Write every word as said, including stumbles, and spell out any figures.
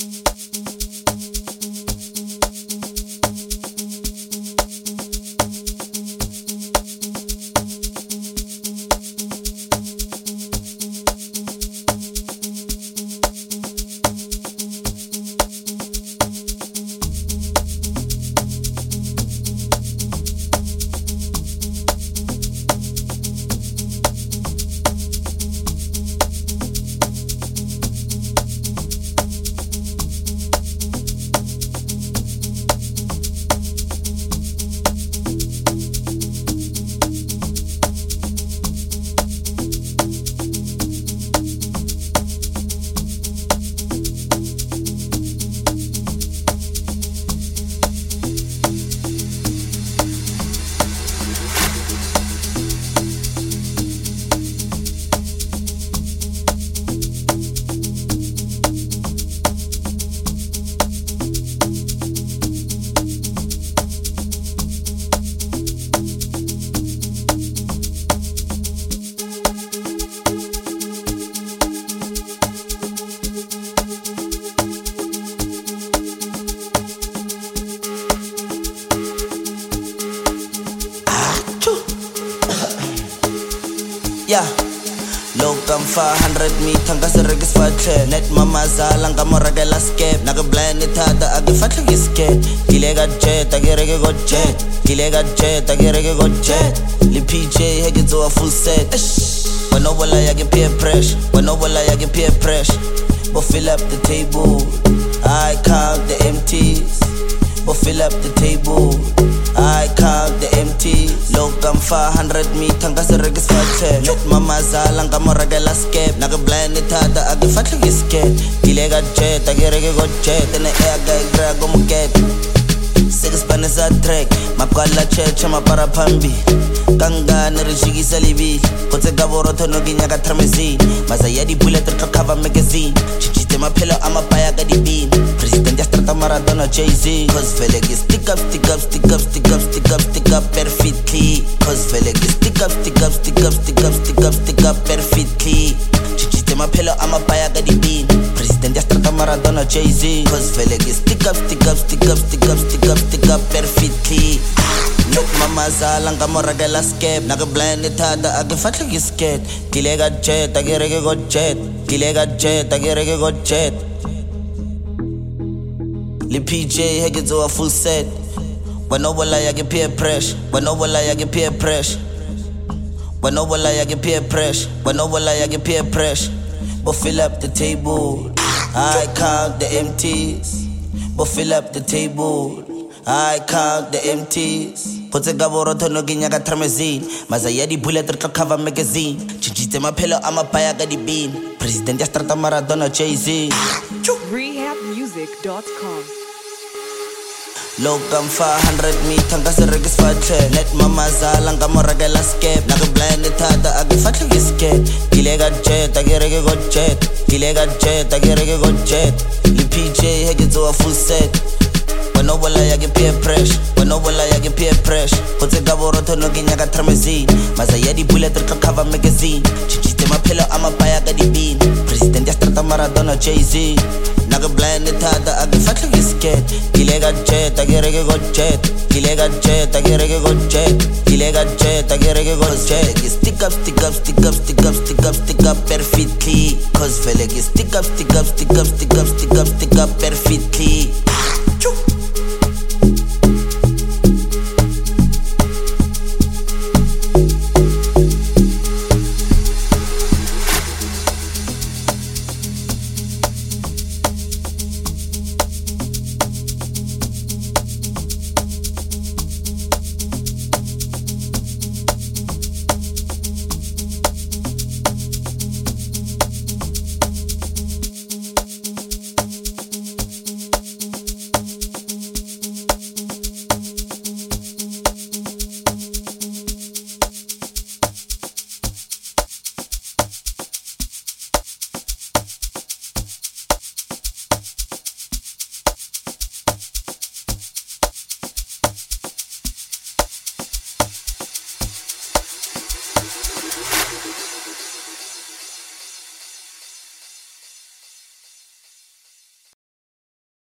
Yeah, loka five hundred meter ngasireke sifahle net mamazala ngamoragela skep nakablind ithada akifahle ngiskep gilega jet akireke go jet gilega jet akireke go jet li P J hekitso full set wanobola yake peer pressure wanobola yake peer pressure bo fill up the table I count the empties bo fill up the table I count the empties loka five hundred meter ngasireke sifahle net mamazala ngamoragela skep nakablind ithada akifahle ngiskep gilega jet akireke go jet and the air guy grab go muket six Spanish a track mapkala checha mapara pambi kangane rishikisa libili kotse kaboroto noginya ka tramezini mazaya di bullet to cover magazine chichite maphelo amapaya ka dibini president ya strata Maradona Jay-Z cause vele ki stick up stick up stick up stick up stick up stick up perfectly cause vele ki stick up stick up stick up stick up stick up stick up perfectly chichite maphelo amapaya ka dibini president ya strata Maradona Jay-Z cause vele ki stick up stick up stick up stick up stick up stick up perfectly look mamazala ngamoragela skep nakablind ithada akifahle ngiskep gilega jet akireke go jet gilega jet akireke go jet li P J hekitso full set wanobola yake peer pressure wanobola yake peer pressure wanobola yake peer pressure wanobola yake peer pressure bo fill up the table I count the empties bo fill up the table I count the empties kotse kaboroto noginya ka tramezini mazaya di bullet to cover magazine chichite maphelo amapaya ka dibini president ya strata Maradona Jay-Z rehab music dot com loka five hundred meter ngasireke sifahle net mamazala ngamoragela skep nakablind ithada akifahle ngiskep gilega jet akireke go jet gilega jet akireke go jet li P J hekitso full set wanobola yake peer pressure wanobola yake peer pressure kotse kaboroto noginya ka tramezini mazaya di bullet to cover magazine chichite maphelo amapaya ka dibini president ya strata Maradona Jay-Z nakablind ithada akifahle ngiskep gilega jet akireke go jet gilega jet akireke go jet gilega jet akireke go jet stick up stick up stick up stick up stick up stick up perfectly cause vele ki stick up stick up stick up stick